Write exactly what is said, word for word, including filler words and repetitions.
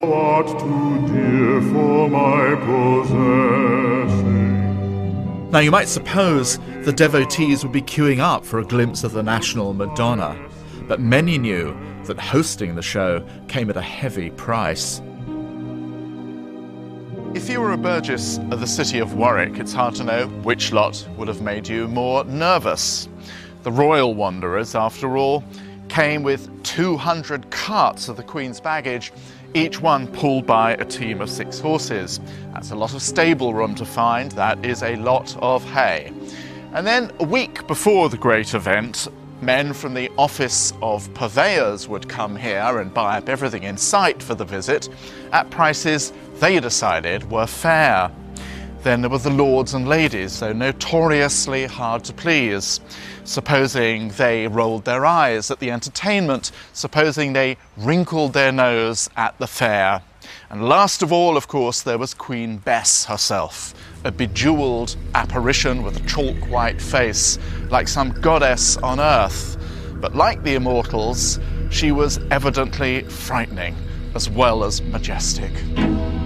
art too dear for my possessing. Now, you might suppose the devotees would be queuing up for a glimpse of the national Madonna, but many knew that hosting the show came at a heavy price. If you were a burgess of the city of Warwick, it's hard to know which lot would have made you more nervous. The royal wanderers, after all, came with two hundred carts of the Queen's baggage, each one pulled by a team of six horses. That's a lot of stable room to find, that is a lot of hay. And then a week before the great event, men from the office of purveyors would come here and buy up everything in sight for the visit at prices they decided were fair. Then there were the lords and ladies, so notoriously hard to please. Supposing they rolled their eyes at the entertainment, supposing they wrinkled their nose at the fair. And last of all, of course, there was Queen Bess herself, a bejewelled apparition with a chalk-white face, like some goddess on earth. But like the immortals, she was evidently frightening as well as majestic.